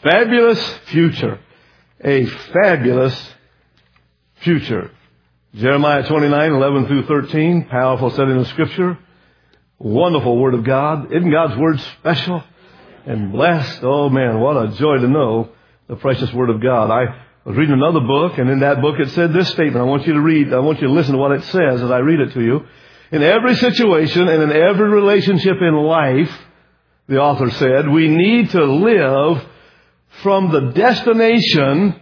fabulous future. A fabulous future. Jeremiah 29:11 through 13, powerful setting of Scripture. Wonderful Word of God. Isn't God's Word special and blessed? Oh man, what a joy to know the precious Word of God. I was reading another book, and in that book it said this statement. I want you to listen to what it says as I read it to you. In every situation and in every relationship in life, the author said, we need to live from the destination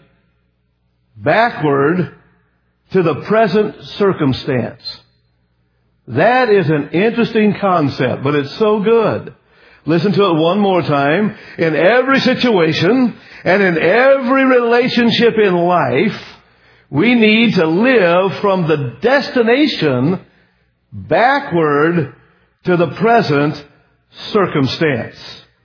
backward to the present circumstance. That is an interesting concept, but it's so good. Listen to it one more time. In every situation and in every relationship in life, we need to live from the destination backward to the present circumstance.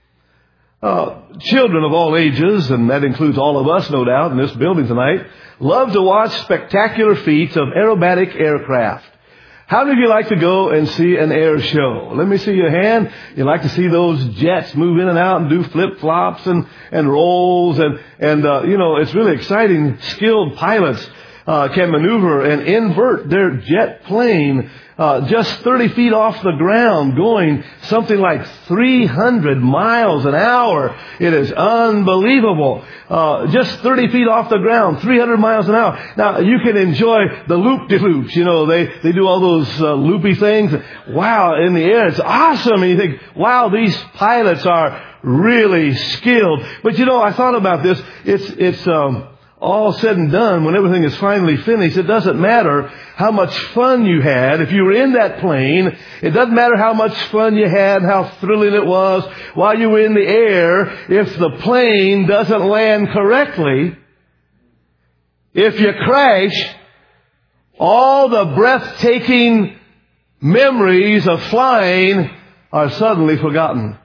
Children of all ages, and that includes all of us, no doubt, in this building tonight, love to watch spectacular feats of aerobatic aircraft. How many of you like to go and see an air show? Let me see your hand. You like to see those jets move in and out and do flip-flops and rolls and it's really exciting. Skilled pilots can maneuver and invert their jet plane just 30 feet off the ground, going something like 300 miles an hour. It is unbelievable. Just 30 feet off the ground, 300 miles an hour. Now, you can enjoy the loop-de-loops. They do all those loopy things. Wow, in the air, it's awesome. And you think, wow, these pilots are really skilled. But I thought about this. It's all said and done, when everything is finally finished, it doesn't matter how much fun you had. If you were in that plane, it doesn't matter how much fun you had, how thrilling it was while you were in the air. If the plane doesn't land correctly, if you crash, all the breathtaking memories of flying are suddenly forgotten.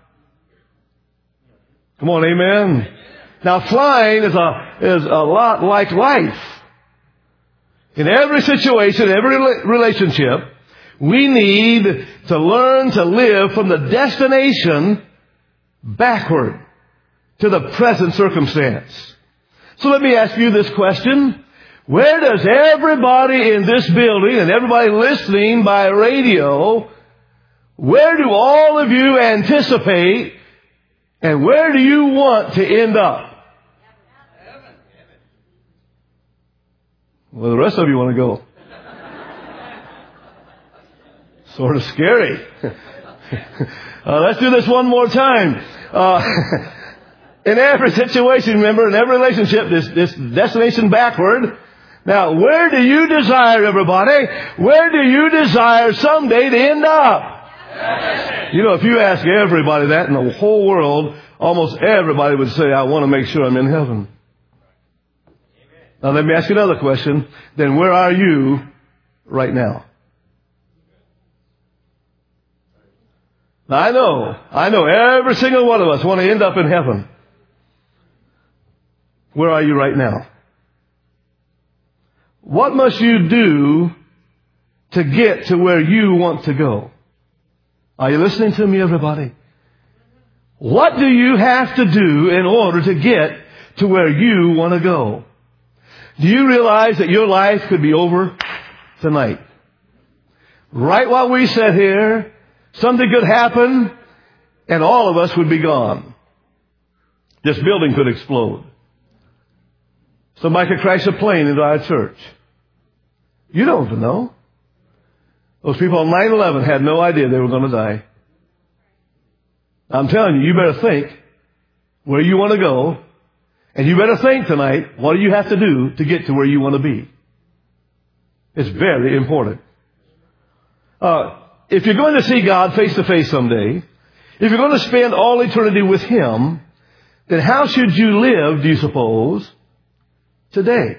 Come on, amen? Now, flying is a lot like life. In every situation, every relationship, we need to learn to live from the destination backward to the present circumstance. So let me ask you this question. Where does everybody in this building and everybody listening by radio, where do all of you anticipate and where do you want to end up? Well, the rest of you want to go. Sort of scary. Let's do this one more time. In every situation, remember, in every relationship, this destination backward. Now, where do you desire, everybody? Where do you desire someday to end up? If you ask everybody that in the whole world, almost everybody would say, I want to make sure I'm in heaven. Now let me ask you another question. Then where are you right now? Now I know every single one of us want to end up in heaven. Where are you right now? What must you do to get to where you want to go? Are you listening to me, everybody? What do you have to do in order to get to where you want to go? Do you realize that your life could be over tonight? Right while we sit here, something could happen and all of us would be gone. This building could explode. Somebody could crash a plane into our church. You don't know. Those people on 9/11 had no idea they were going to die. I'm telling you, you better think where you want to go. And you better think tonight, what do you have to do to get to where you want to be? It's very important. If you're going to see God face to face someday, if you're going to spend all eternity with Him, then how should you live, do you suppose, today?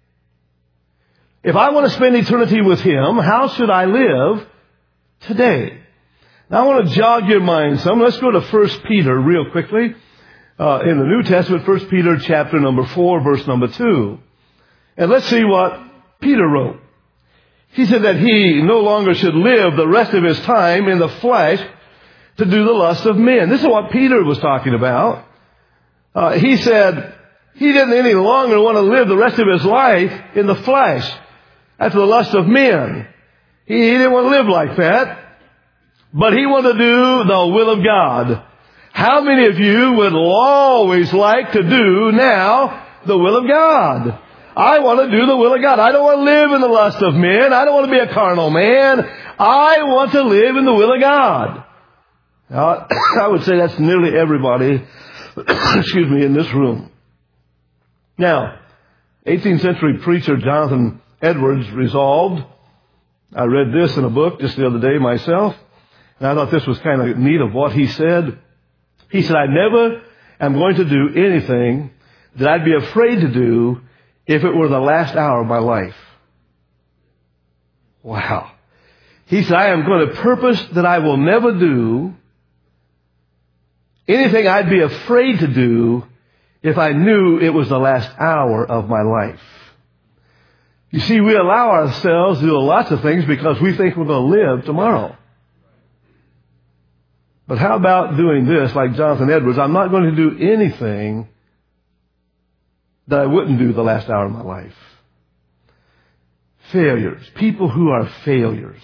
If I want to spend eternity with Him, how should I live today? Now I want to jog your mind some. Let's go to 1 Peter real quickly. In the New Testament, 1 Peter chapter number 4, verse number 2. And let's see what Peter wrote. He said that he no longer should live the rest of his time in the flesh to do the lust of men. This is what Peter was talking about. He said he didn't any longer want to live the rest of his life in the flesh, after the lust of men. He didn't want to live like that. But he wanted to do the will of God. How many of you would always like to do now the will of God? I want to do the will of God. I don't want to live in the lust of men. I don't want to be a carnal man. I want to live in the will of God. Now, I would say that's nearly everybody, in this room. Now, 18th century preacher Jonathan Edwards resolved, I read this in a book just the other day myself, and I thought this was kind of neat of what he said. He said, I never am going to do anything that I'd be afraid to do if it were the last hour of my life. Wow. He said, I am going to purpose that I will never do anything I'd be afraid to do if I knew it was the last hour of my life. You see, we allow ourselves to do lots of things because we think we're going to live tomorrow. But how about doing this like Jonathan Edwards? I'm not going to do anything that I wouldn't do the last hour of my life. Failures. People who are failures.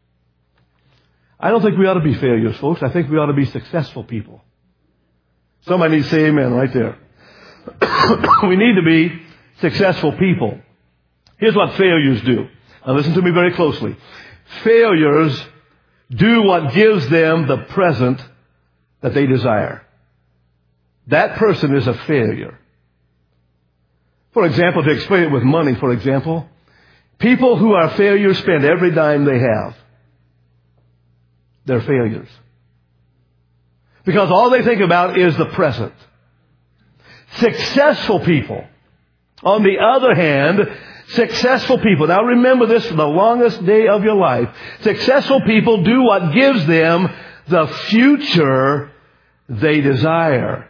I don't think we ought to be failures, folks. I think we ought to be successful people. Somebody needs to say amen right there. We need to be successful people. Here's what failures do. Now listen to me very closely. Failures do what gives them the present that they desire. That person is a failure. For example, to explain it with money, for example, people who are failures spend every dime they have. They're failures. Because all they think about is the present. Successful people, on the other hand, successful people, now remember this for the longest day of your life, successful people do what gives them the future they desire.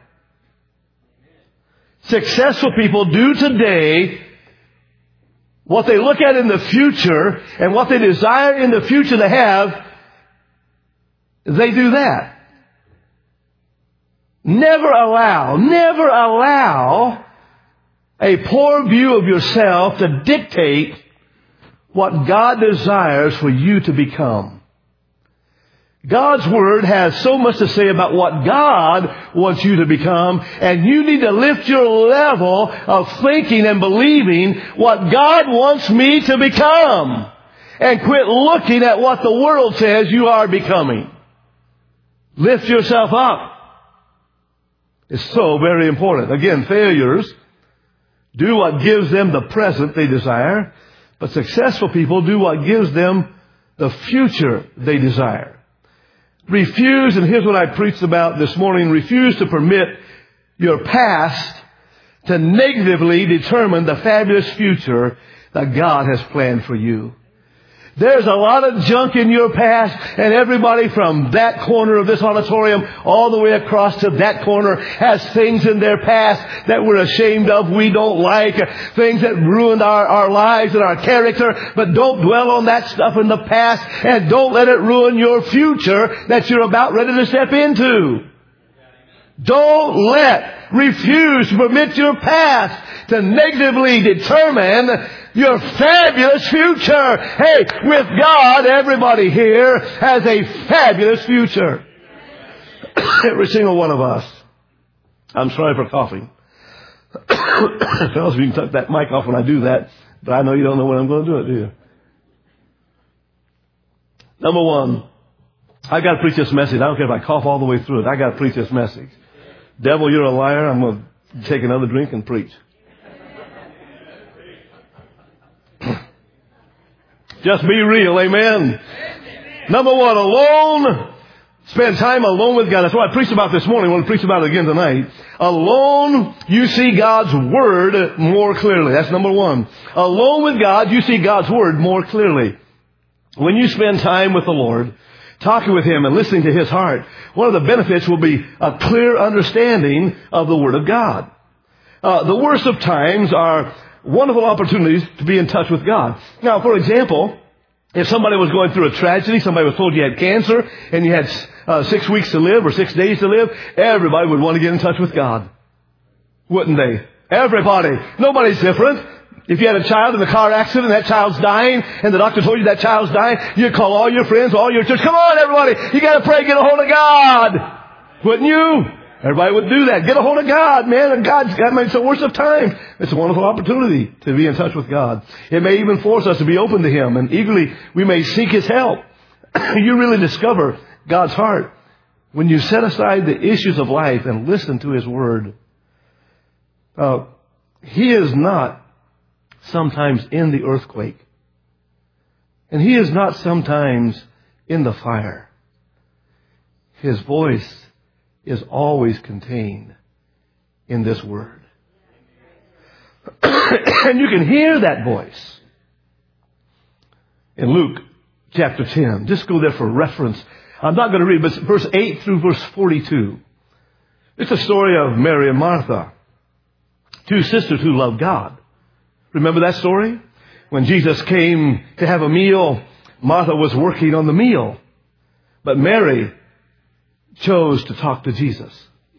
Successful people do today what they look at in the future, and what they desire in the future to have, they do that. Never allow a poor view of yourself to dictate what God desires for you to become. God's Word has so much to say about what God wants you to become, and you need to lift your level of thinking and believing what God wants me to become, and quit looking at what the world says you are becoming. Lift yourself up. It's so very important. Again, failures do what gives them the present they desire, but successful people do what gives them the future they desire. Refuse, and here's what I preached about this morning, refuse to permit your past to negatively determine the fabulous future that God has planned for you. There's a lot of junk in your past, and everybody from that corner of this auditorium all the way across to that corner has things in their past that we're ashamed of, we don't like, things that ruined our lives and our character. But don't dwell on that stuff in the past, and don't let it ruin your future that you're about ready to step into. Refuse to permit your past to negatively determine your fabulous future. Hey, with God, everybody here has a fabulous future. Every single one of us. I'm sorry for coughing. Fellas, you can tuck that mic off when I do that, but I know you don't know when I'm going to do it, do you? Number one, I got to preach this message. I don't care if I cough all the way through it. I got to preach this message. Devil, you're a liar. I'm going to take another drink and preach. Just be real, amen. Number one, alone. Spend time alone with God. That's what I preached about this morning. I want to preach about it again tonight. Alone, you see God's Word more clearly. That's number one. Alone with God, you see God's Word more clearly. When you spend time with the Lord, talking with Him and listening to His heart, one of the benefits will be a clear understanding of the Word of God. The worst of times are wonderful opportunities to be in touch with God. Now, for example, if somebody was going through a tragedy, somebody was told you had cancer and you had 6 weeks to live or 6 days to live, everybody would want to get in touch with God. Wouldn't they? Everybody. Nobody's different. If you had a child in a car accident, that child's dying, and the doctor told you that child's dying, you'd call all your friends, all your church, come on everybody, you gotta pray, get a hold of God. Wouldn't you? Everybody would do that. Get a hold of God, man. And God makes the worst of times. It's a wonderful opportunity to be in touch with God. It may even force us to be open to Him, and eagerly we may seek His help. You really discover God's heart when you set aside the issues of life and listen to His Word. He is not sometimes in the earthquake. And He is not sometimes in the fire. His voice is always contained in this Word. And you can hear that voice in Luke chapter 10. Just go there for reference. I'm not going to read, but verse 8 through verse 42. It's a story of Mary and Martha, two sisters who loved God. Remember that story? When Jesus came to have a meal, Martha was working on the meal. But Mary chose to talk to Jesus.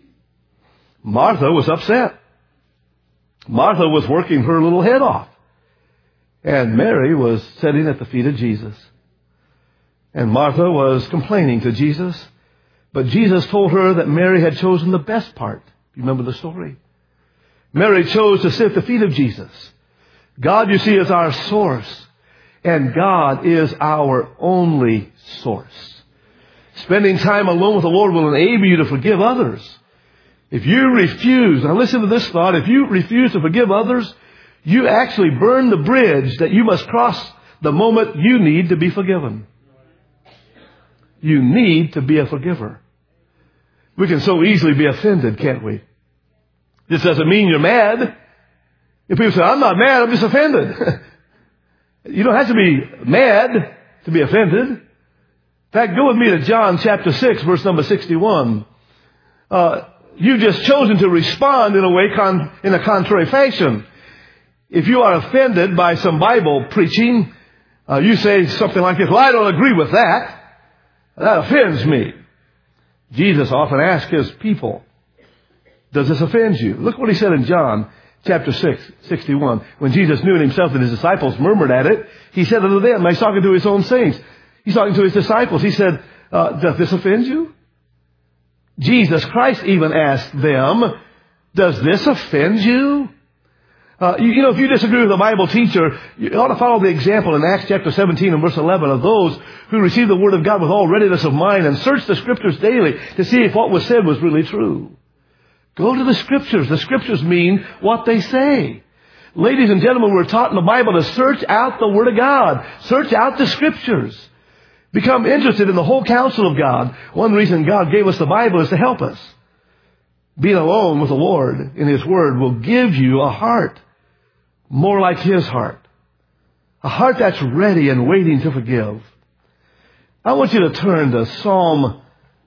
Martha was upset. Martha was working her little head off. And Mary was sitting at the feet of Jesus. And Martha was complaining to Jesus. But Jesus told her that Mary had chosen the best part. You remember the story? Mary chose to sit at the feet of Jesus. God, you see, is our source. And God is our only source. Spending time alone with the Lord will enable you to forgive others. If you refuse, now listen to this thought, if you refuse to forgive others, you actually burn the bridge that you must cross the moment you need to be forgiven. You need to be a forgiver. We can so easily be offended, can't we? This doesn't mean you're mad. If people say, I'm not mad, I'm just offended. You don't have to be mad to be offended. In fact, go with me to John chapter 6, verse number 61. You've just chosen to respond in a way, in a contrary fashion. If you are offended by some Bible preaching, you say something like this, well, I don't agree with that. That offends me. Jesus often asked His people, does this offend you? Look what He said in John chapter 6, 61. When Jesus knew in Himself that His disciples murmured at it, He said unto them, He's talking to His own saints, He's talking to His disciples. He said, does this offend you? Jesus Christ even asked them, does this offend you? You know, if you disagree with a Bible teacher, you ought to follow the example in Acts chapter 17 and verse 11 of those who received the Word of God with all readiness of mind and searched the Scriptures daily to see if what was said was really true. Go to the Scriptures. The Scriptures mean what they say. Ladies and gentlemen, we're taught in the Bible to search out the Word of God. Search out the Scriptures. Become interested in the whole counsel of God. One reason God gave us the Bible is to help us. Being alone with the Lord in His Word will give you a heart more like His heart. A heart that's ready and waiting to forgive. I want you to turn to Psalm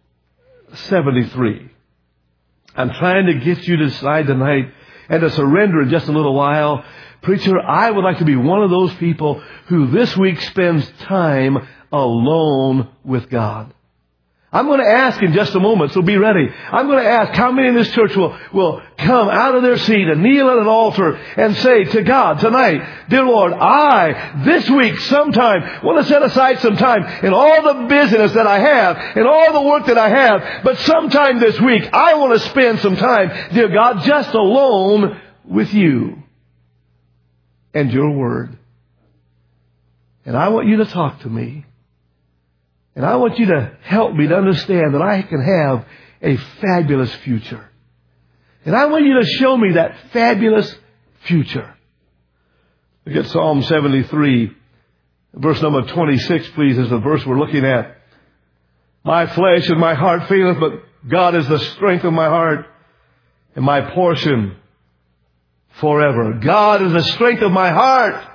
73. I'm trying to get you to decide tonight and to surrender in just a little while. Preacher, I would like to be one of those people who this week spends time alone with God. I'm going to ask in just a moment, so be ready. I'm going to ask how many in this church will come out of their seat and kneel at an altar and say to God tonight, dear Lord, I, this week sometime, want to set aside some time in all the business that I have, and all the work that I have, but sometime this week, I want to spend some time, dear God, just alone with you and your Word. And I want you to talk to me. And I want you to help me to understand that I can have a fabulous future. And I want you to show me that fabulous future. Look at Psalm 73, verse number 26, please, is the verse we're looking at. My flesh and my heart faileth, but God is the strength of my heart and my portion forever. God is the strength of my heart,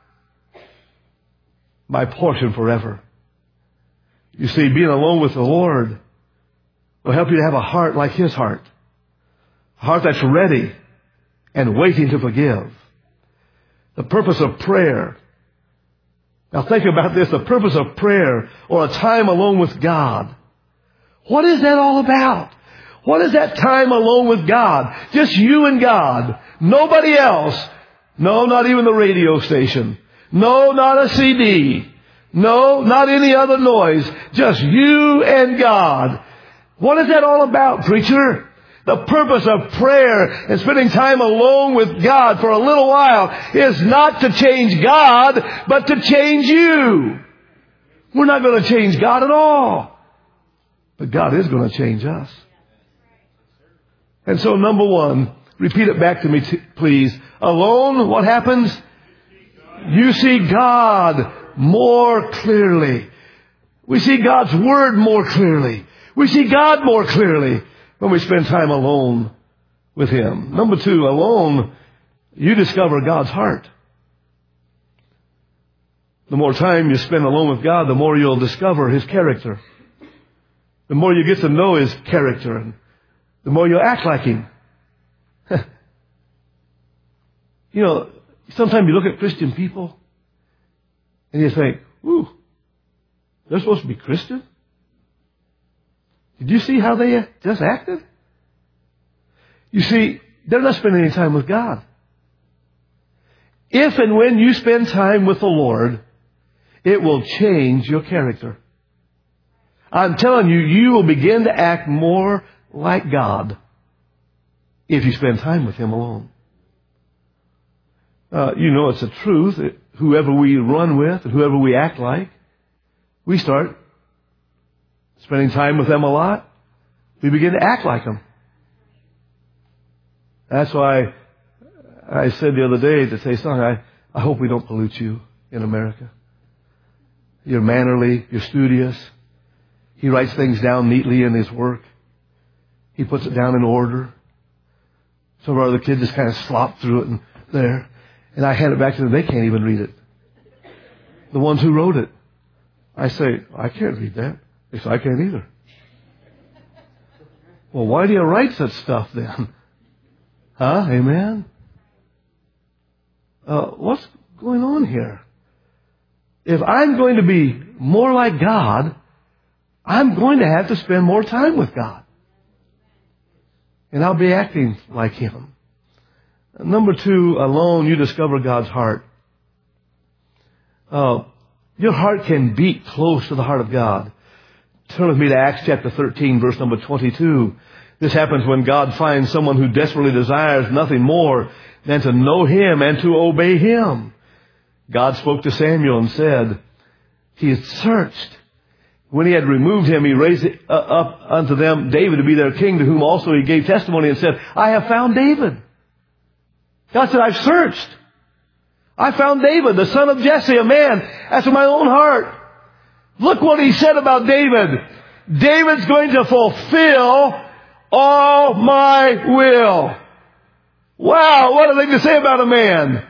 my portion forever. You see, being alone with the Lord will help you to have a heart like His heart. A heart that's ready and waiting to forgive. The purpose of prayer. Now think about this. The purpose of prayer or a time alone with God. What is that all about? What is that time alone with God? Just you and God. Nobody else. No, not even the radio station. No, not a CD. No, not any other noise. Just you and God. What is that all about, preacher? The purpose of prayer and spending time alone with God for a little while is not to change God, but to change you. We're not going to change God at all. But God is going to change us. And so, number one, repeat it back to me, please. Alone, what happens? You see God more clearly. We see God's Word more clearly. We see God more clearly when we spend time alone with Him. Number two, alone, you discover God's heart. The more time you spend alone with God, the more you'll discover His character. The more you get to know His character, and the more you'll act like Him. You know, sometimes you look at Christian people and you think, ooh, they're supposed to be Christian? Did you see how they just acted? You see, they're not spending any time with God. If and when you spend time with the Lord, it will change your character. I'm telling you, you will begin to act more like God if you spend time with Him alone. You know it's the truth. Whoever we run with and whoever we act like, we start spending time with them a lot. We begin to act like them. That's why I said the other day to say, son, I hope we don't pollute you in America. You're mannerly. You're studious. He writes things down neatly in his work. He puts it down in order. Some of our other kids just kind of slop through it and there. And I hand it back to them. They can't even read it. The ones who wrote it. I say, I can't read that. They say, I can't either. Well, why do you write such stuff then? Huh? Amen? What's going on here? If I'm going to be more like God, I'm going to have to spend more time with God. And I'll be acting like Him. Number two, alone you discover God's heart. Your heart can beat close to the heart of God. Turn with me to Acts chapter 13, verse number 22. This happens when God finds someone who desperately desires nothing more than to know Him and to obey Him. God spoke to Samuel and said, He is searched. When He had removed him, He raised up unto them David to be their king, to whom also He gave testimony and said, I have found David. God said, I've searched. I found David, the son of Jesse, a man after my own heart. Look what He said about David. David's going to fulfill all my will. Wow, what a thing to say about a man.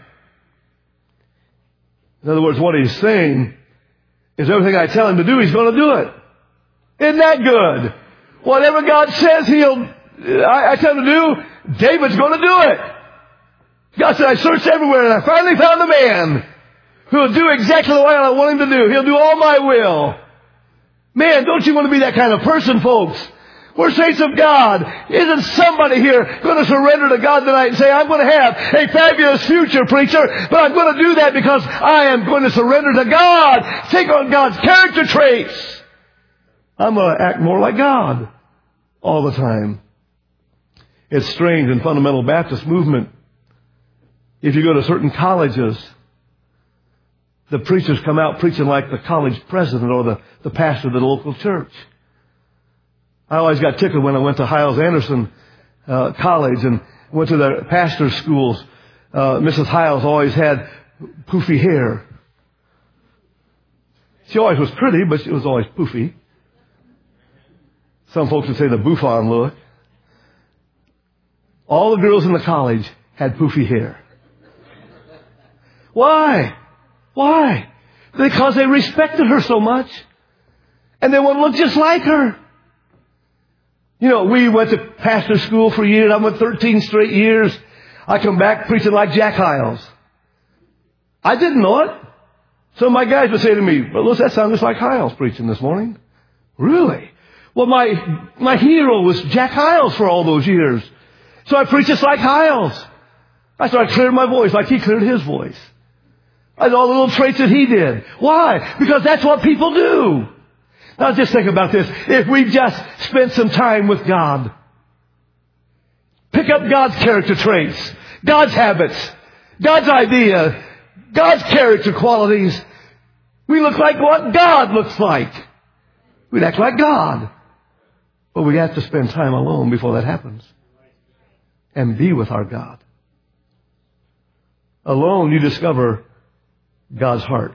In other words, what He's saying is everything I tell Him to do, He's going to do it. Isn't that good? Whatever God says I tell Him to do, David's going to do it. God said, I searched everywhere and I finally found a man who will do exactly what I want him to do. He'll do all my will. Man, don't you want to be that kind of person, folks? We're saints of God. Isn't somebody here going to surrender to God tonight and say, I'm going to have a fabulous future, preacher, but I'm going to do that because I am going to surrender to God, take on God's character traits. I'm going to act more like God all the time. It's strange in fundamental Baptist movement. If you go to certain colleges, the preachers come out preaching like the college president or the pastor of the local church. I always got tickled when I went to Hiles-Anderson College and went to the pastor's schools. Mrs. Hiles always had poofy hair. She always was pretty, but she was always poofy. Some folks would say the bouffant look. All the girls in the college had poofy hair. Why? Why? Because they respected her so much. And they wanted to look just like her. You know, we went to pastor school for years. I went 13 straight years. I come back preaching like Jack Hiles. I didn't know it. Some of my guys would say to me, well, Louis, that sounds just like Hiles preaching this morning. Really? Well, my hero was Jack Hyles for all those years. So I preached just like Hyles. I started clearing my voice like he cleared his voice. I had all the little traits that he did. Why? Because that's what people do. Now just think about this. If we just spent some time with God, pick up God's character traits, God's habits, God's idea, God's character qualities, we look like what God looks like. We'd act like God. But we have to spend time alone before that happens. And be with our God. Alone you discover God's heart.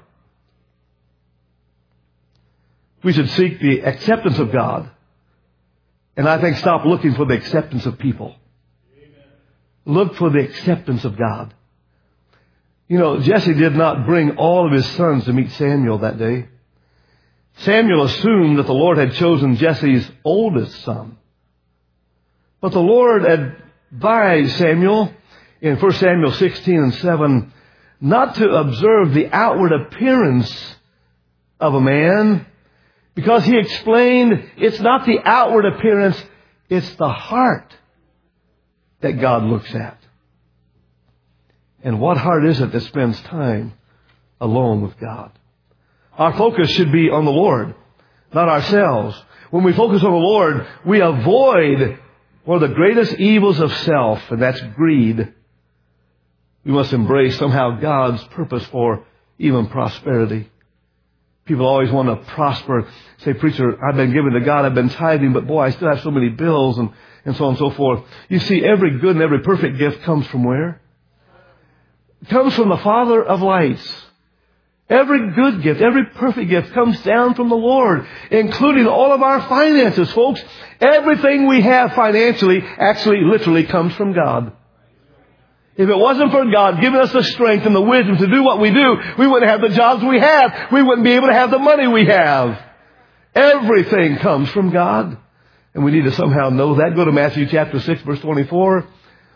We should seek the acceptance of God. And I think stop looking for the acceptance of people. Look for the acceptance of God. You know, Jesse did not bring all of his sons to meet Samuel that day. Samuel assumed that the Lord had chosen Jesse's oldest son. But the Lord advised Samuel in 1 Samuel 16:7 not to observe the outward appearance of a man, because he explained it's not the outward appearance, it's the heart that God looks at. And what heart is it that spends time alone with God? Our focus should be on the Lord, not ourselves. When we focus on the Lord, we avoid one of the greatest evils of self, and that's greed. We must embrace somehow God's purpose for even prosperity. People always want to prosper. Say, preacher, I've been giving to God, I've been tithing, but boy, I still have so many bills and so on and so forth. You see, every good and every perfect gift comes from where? It comes from the Father of lights. Every good gift, every perfect gift comes down from the Lord, including all of our finances, folks. Everything we have financially actually literally comes from God. If it wasn't for God giving us the strength and the wisdom to do what we do, we wouldn't have the jobs we have. We wouldn't be able to have the money we have. Everything comes from God. And we need to somehow know that. Go to Matthew chapter 6, verse 24.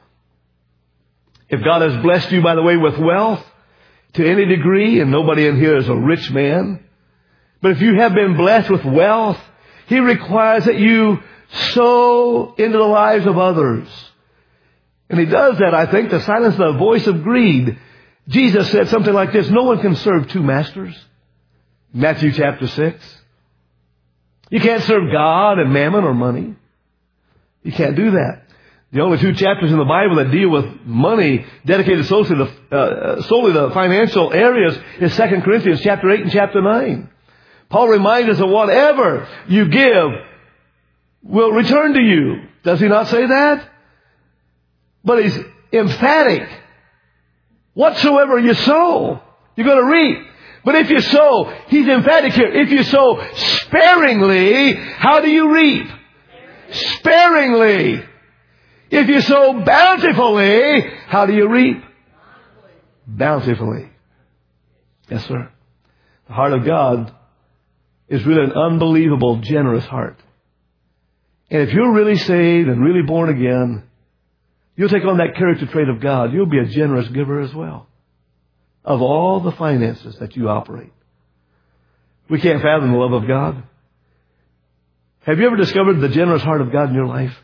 If God has blessed you, by the way, with wealth to any degree, and nobody in here is a rich man, but if you have been blessed with wealth, He requires that you sow into the lives of others. And He does that, I think, to silence the voice of greed. Jesus said something like this: no one can serve two masters. Matthew chapter 6. You can't serve God and mammon or money. You can't do that. The only two chapters in the Bible that deal with money dedicated solely to the financial areas is 2 Corinthians chapter 8 and chapter 9. Paul reminds us that whatever you give will return to you. Does he not say that? But he's emphatic. Whatsoever you sow, you're going to reap. But if you sow, he's emphatic here, if you sow sparingly, how do you reap? Sparingly. If you sow bountifully, how do you reap? Bountifully. Yes, sir. The heart of God is really an unbelievable, generous heart. And if you're really saved and really born again, you'll take on that character trait of God. You'll be a generous giver as well, of all the finances that you operate. We can't fathom the love of God. Have you ever discovered the generous heart of God in your life?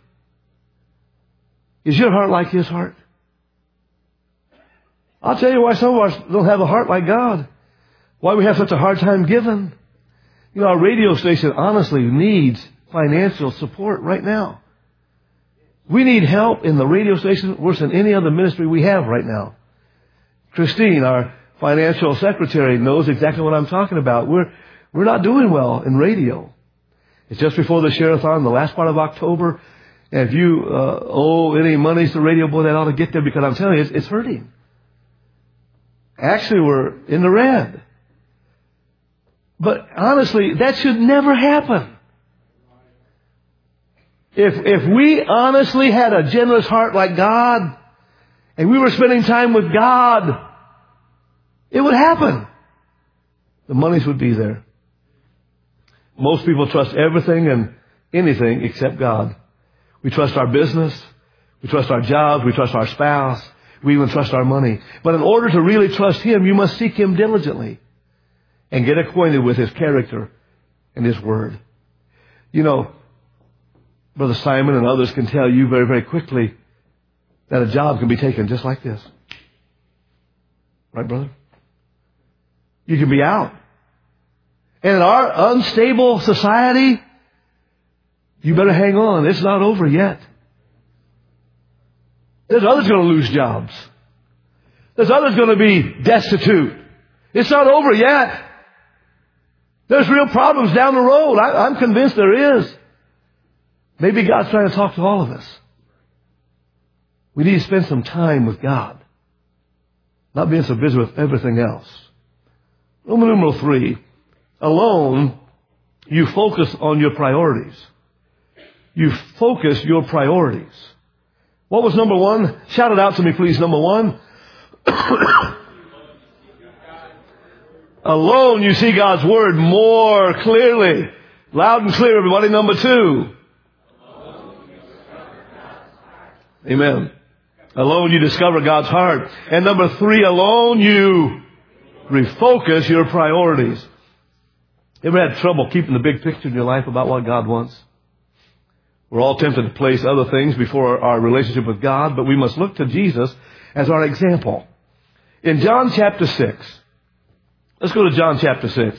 Is your heart like His heart? I'll tell you why some of us don't have a heart like God. Why we have such a hard time giving. You know, our radio station honestly needs financial support right now. We need help in the radio station worse than any other ministry we have right now. Christine, our financial secretary, knows exactly what I'm talking about. We're not doing well in radio. It's just before the Share-a-thon, the last part of October. And if you owe any monies to radio, boy, that ought to get there, because I'm telling you, it's hurting. Actually, we're in the red. But honestly, that should never happen. If we honestly had a generous heart like God, and we were spending time with God, it would happen. The monies would be there. Most people trust everything and anything except God. We trust our business. We trust our jobs. We trust our spouse. We even trust our money. But in order to really trust Him, you must seek Him diligently and get acquainted with His character and His Word. You know, Brother Simon and others can tell you very, very quickly that a job can be taken just like this. Right, brother? You can be out. And in our unstable society, you better hang on. It's not over yet. There's others going to lose jobs. There's others going to be destitute. It's not over yet. There's real problems down the road. I'm convinced there is. Maybe God's trying to talk to all of us. We need to spend some time with God. Not being so busy with everything else. Roman numeral 3. Alone, you focus on your priorities. You focus your priorities. What was number 1? Shout it out to me, please. Number 1. Alone, you see God's Word more clearly. Loud and clear, everybody. Number 2. Amen. Alone, you discover God's heart. And number 3, alone, you refocus your priorities. Ever had trouble keeping the big picture in your life about what God wants? We're all tempted to place other things before our relationship with God, but we must look to Jesus as our example. In John chapter 6, let's go to John chapter 6.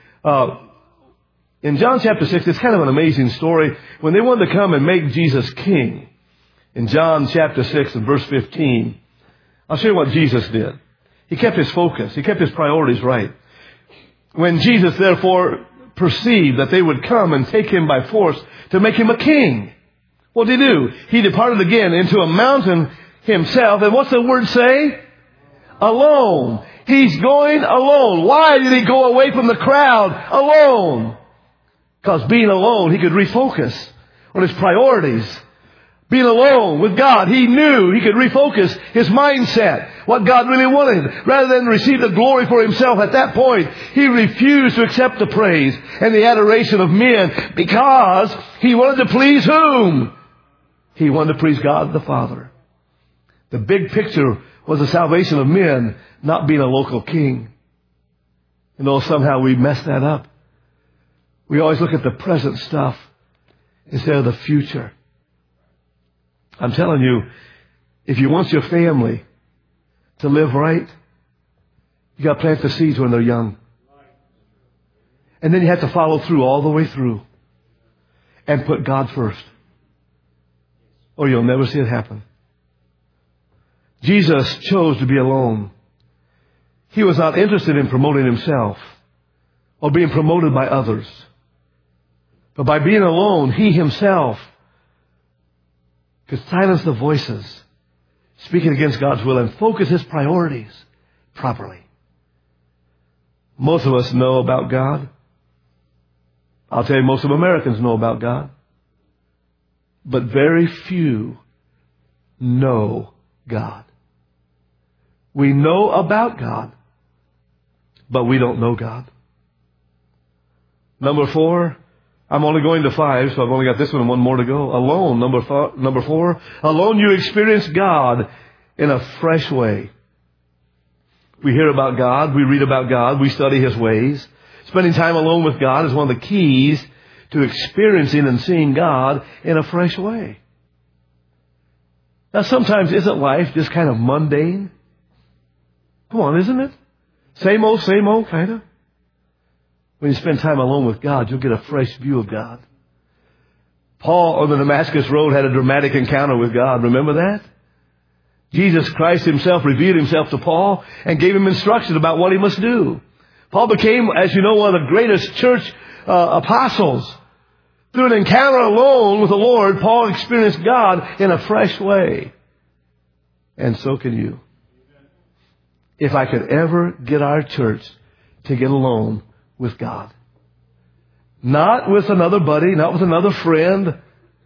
In John chapter 6, it's kind of an amazing story. When they wanted to come and make Jesus king, in John chapter 6 and verse 15, I'll show you what Jesus did. He kept his focus. He kept his priorities right. When Jesus, therefore, perceived that they would come and take him by force to make him a king, what did he do? He departed again into a mountain himself. And what's the word say? Alone. He's going alone. Why did he go away from the crowd alone? Because being alone, he could refocus on his priorities. Being alone with God, he knew he could refocus his mindset, what God really wanted. Rather than receive the glory for himself at that point, he refused to accept the praise and the adoration of men because he wanted to please whom? He wanted to please God the Father. The big picture was the salvation of men, not being a local king. You know, somehow we messed that up. We always look at the present stuff instead of the future. I'm telling you, if you want your family to live right, you got to plant the seeds when they're young. And then you have to follow through all the way through and put God first, or you'll never see it happen. Jesus chose to be alone. He was not interested in promoting himself or being promoted by others. But by being alone, he himself could silence the voices speaking against God's will and focus his priorities properly. Most of us know about God. I'll tell you, most of Americans know about God. But very few know God. We know about God, but we don't know God. Number 4, I'm only going to 5, so I've only got this one and one more to go. Alone, number 4, alone you experience God in a fresh way. We hear about God, we read about God, we study his ways. Spending time alone with God is one of the keys to experiencing and seeing God in a fresh way. Now sometimes isn't life just kind of mundane? Come on, isn't it? Same old, kind of. When you spend time alone with God, you'll get a fresh view of God. Paul on the Damascus Road had a dramatic encounter with God. Remember that? Jesus Christ himself revealed himself to Paul and gave him instructions about what he must do. Paul became, as you know, one of the greatest church apostles. Through an encounter alone with the Lord, Paul experienced God in a fresh way. And so can you. If I could ever get our church to get alone with God. Not with another buddy, not with another friend,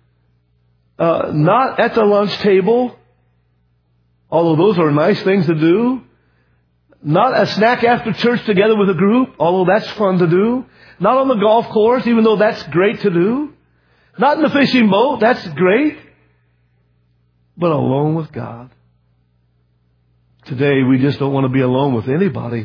not at the lunch table, although those are nice things to do. Not a snack after church together with a group, although that's fun to do. Not on the golf course, even though that's great to do. Not in the fishing boat, that's great. But alone with God. Today, we just don't want to be alone with anybody,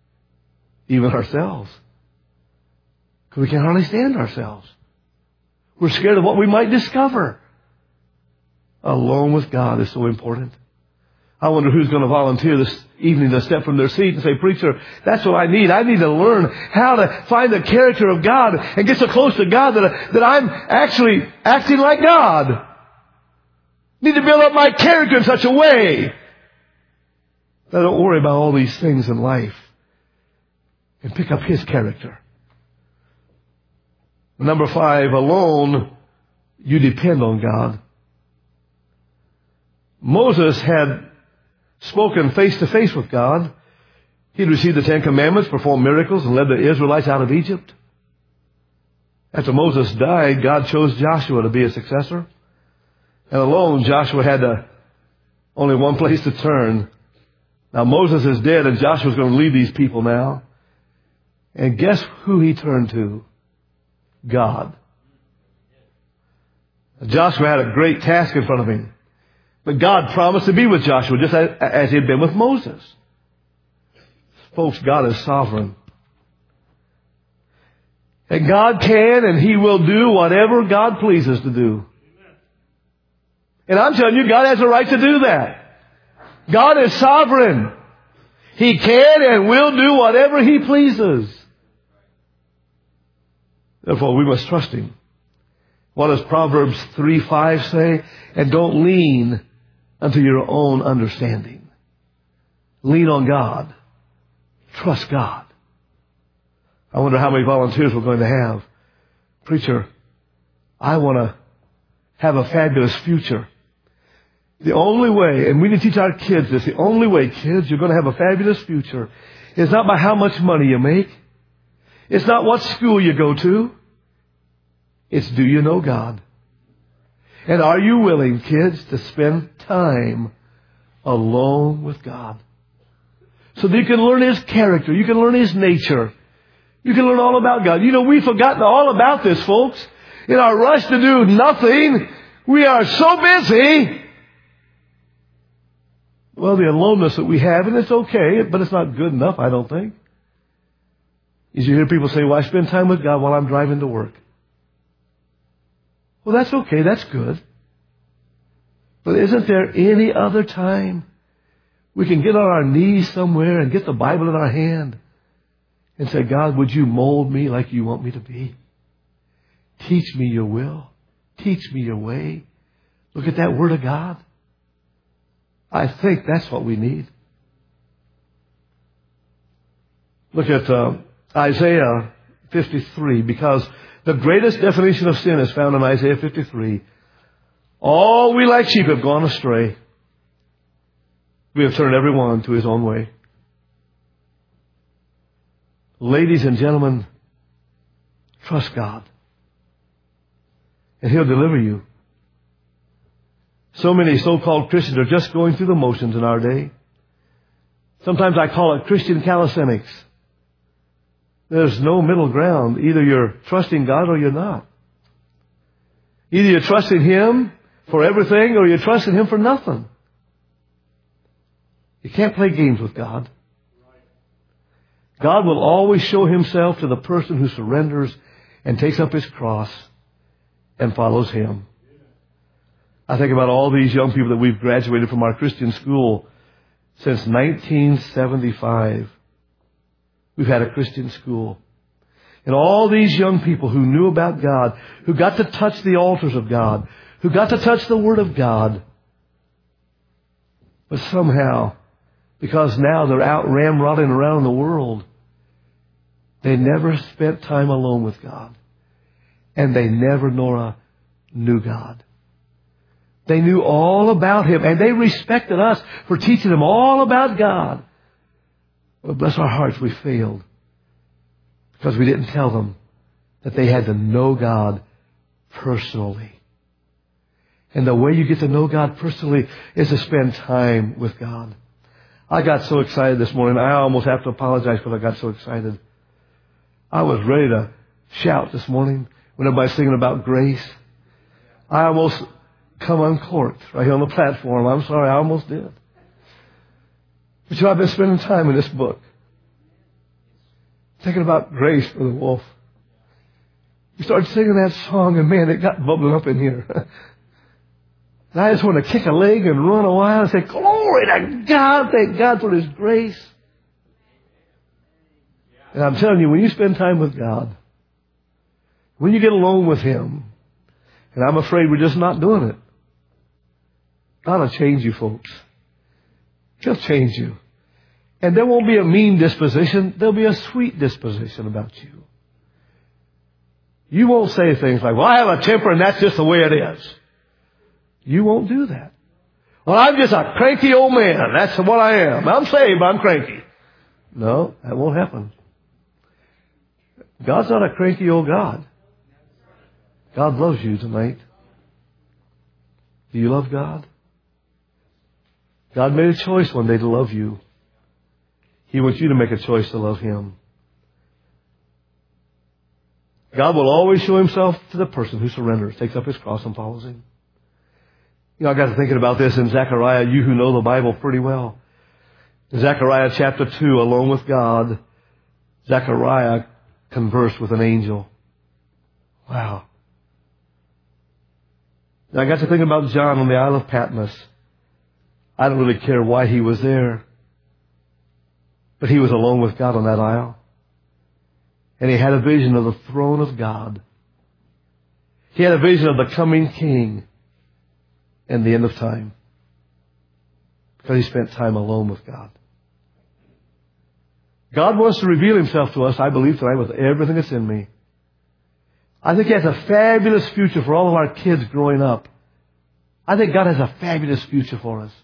even ourselves. Because we can hardly stand ourselves. We're scared of what we might discover. Alone with God is so important. I wonder who's going to volunteer this evening to step from their seat and say, preacher, that's what I need. I need to learn how to find the character of God and get so close to God that I'm actually acting like God. Need to build up my character in such a way that I don't worry about all these things in life and pick up His character. Number 5, alone, you depend on God. Moses had spoken face to face with God. He'd received the 10 Commandments, performed miracles, and led the Israelites out of Egypt. After Moses died, God chose Joshua to be his successor. And alone, Joshua had only one place to turn. Now Moses is dead and Joshua's going to lead these people now. And guess who he turned to? God. Joshua had a great task in front of him. But God promised to be with Joshua just as He had been with Moses. Folks, God is sovereign. And God can and He will do whatever God pleases to do. And I'm telling you, God has a right to do that. God is sovereign. He can and will do whatever He pleases. Therefore, we must trust Him. What does Proverbs 3:5 say? And don't lean unto your own understanding. Lean on God. Trust God. I wonder how many volunteers we're going to have. Preacher, I want to have a fabulous future. The only way, and we need to teach our kids this, the only way, kids, you're going to have a fabulous future is not by how much money you make. It's not what school you go to. It's do you know God? And are you willing, kids, to spend time alone with God? So that you can learn His character. You can learn His nature. You can learn all about God. You know, we've forgotten all about this, folks. In our rush to do nothing, we are so busy. Well, the aloneness that we have, and it's okay, but it's not good enough, I don't think. As you hear people say, well, I spend time with God while I'm driving to work. Well, that's okay. That's good. But isn't there any other time we can get on our knees somewhere and get the Bible in our hand and say, God, would you mold me like you want me to be? Teach me your will. Teach me your way. Look at that Word of God. I think that's what we need. Look at Isaiah 53, because the greatest definition of sin is found in Isaiah 53. All we like sheep have gone astray. We have turned every one to his own way. Ladies and gentlemen, trust God. And He'll deliver you. So many so-called Christians are just going through the motions in our day. Sometimes I call it Christian calisthenics. There's no middle ground. Either you're trusting God or you're not. Either you're trusting Him for everything or you're trusting Him for nothing. You can't play games with God. God will always show Himself to the person who surrenders and takes up his cross and follows Him. I think about all these young people that we've graduated from our Christian school since 1975. We've had a Christian school. And all these young people who knew about God, who got to touch the altars of God, who got to touch the Word of God. But somehow, because now they're out ramrodding around the world, they never spent time alone with God. And they never, Nora, knew God. They knew all about Him, and they respected us for teaching them all about God. But bless our hearts, we failed because we didn't tell them that they had to know God personally. And the way you get to know God personally is to spend time with God. I got so excited this morning. I almost have to apologize because I got so excited. I was ready to shout this morning when everybody's singing about grace. I almost come uncorked right here on the platform. I'm sorry, I almost did. But you know, I've been spending time in this book, thinking about grace for the wolf. We started singing that song, and man, it got bubbling up in here. And I just want to kick a leg and run a while and say, glory to God, thank God for His grace. And I'm telling you, when you spend time with God, when you get alone with Him, and I'm afraid we're just not doing it, God will change you, folks. He'll change you. And there won't be a mean disposition. There'll be a sweet disposition about you. You won't say things like, well, I have a temper and that's just the way it is. You won't do that. Well, I'm just a cranky old man. That's what I am. I'm saved, but I'm cranky. No, that won't happen. God's not a cranky old God. God loves you tonight. Do you love God? God made a choice one day to love you. He wants you to make a choice to love Him. God will always show Himself to the person who surrenders, takes up his cross and follows Him. You know, I got to thinking about this in Zechariah, you who know the Bible pretty well. In Zechariah chapter 2, alone with God, Zechariah conversed with an angel. Wow. And I got to thinking about John on the Isle of Patmos. I don't really care why he was there. But he was alone with God on that isle. And he had a vision of the throne of God. He had a vision of the coming King and the end of time. Because he spent time alone with God. God wants to reveal Himself to us, I believe, tonight with everything that's in me. I think He has a fabulous future for all of our kids growing up. I think God has a fabulous future for us.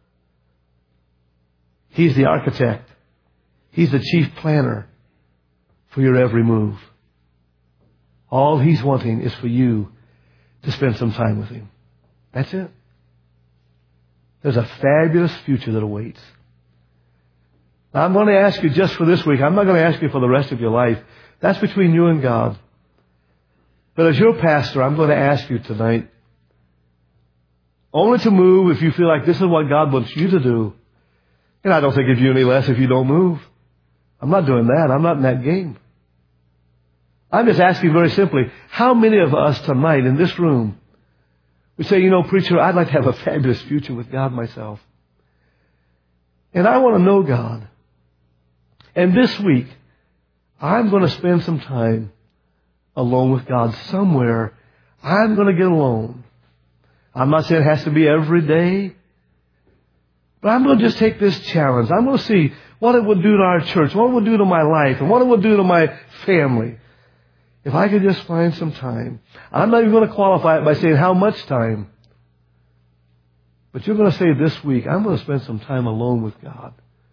He's the architect. He's the chief planner for your every move. All He's wanting is for you to spend some time with Him. That's it. There's a fabulous future that awaits. Now, I'm going to ask you just for this week. I'm not going to ask you for the rest of your life. That's between you and God. But as your pastor, I'm going to ask you tonight only to move if you feel like this is what God wants you to do. And I don't think of you any less if you don't move. I'm not doing that. I'm not in that game. I'm just asking very simply, how many of us tonight in this room would say, you know, preacher, I'd like to have a fabulous future with God myself. And I want to know God. And this week, I'm going to spend some time alone with God somewhere. I'm going to get alone. I'm not saying it has to be every day. But I'm going to just take this challenge. I'm going to see what it would do to our church, what it would do to my life, and what it would do to my family. If I could just find some time. I'm not even going to qualify it by saying how much time. But you're going to say this week, I'm going to spend some time alone with God.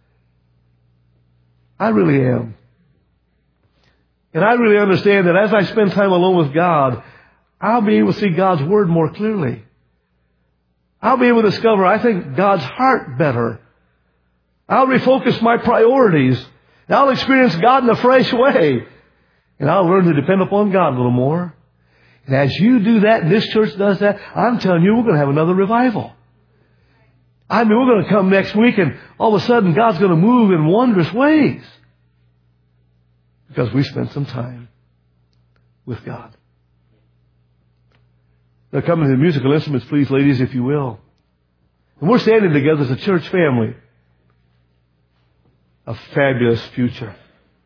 I really am. And I really understand that as I spend time alone with God, I'll be able to see God's Word more clearly. I'll be able to discover, I think, God's heart better. I'll refocus my priorities. And I'll experience God in a fresh way. And I'll learn to depend upon God a little more. And as you do that, and this church does that, I'm telling you, we're going to have another revival. I mean, we're going to come next week and all of a sudden God's going to move in wondrous ways. Because we spent some time with God. Now come to the musical instruments, please, ladies, if you will. And we're standing together as a church family. A fabulous future.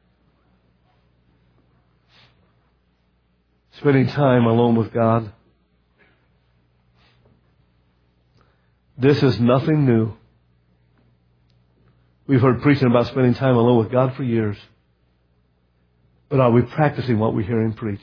Spending time alone with God. This is nothing new. We've heard preaching about spending time alone with God for years. But are we practicing what we're hearing preached?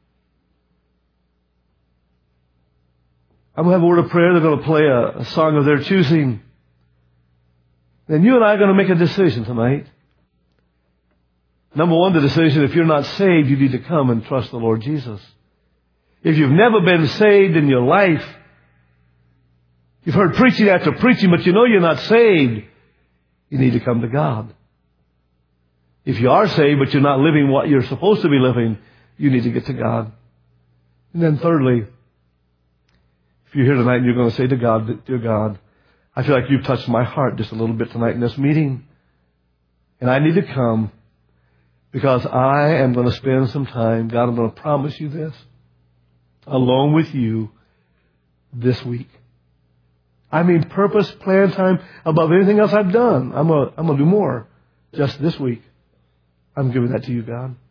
I'm going to have a word of prayer. They're going to play a song of their choosing. Then you and I are going to make a decision tonight. Number one, the decision, if you're not saved, you need to come and trust the Lord Jesus. If you've never been saved in your life, you've heard preaching after preaching, but you know you're not saved, you need to come to God. If you are saved, but you're not living what you're supposed to be living, you need to get to God. And then thirdly, if you're here tonight and you're going to say to God, dear God, I feel like you've touched my heart just a little bit tonight in this meeting. And I need to come Because I am going to spend some time, God, I'm going to promise you this, alone with you this week. I mean, purpose, plan time above anything else I've done. I'm going to do more just this week. I'm giving that to you, God.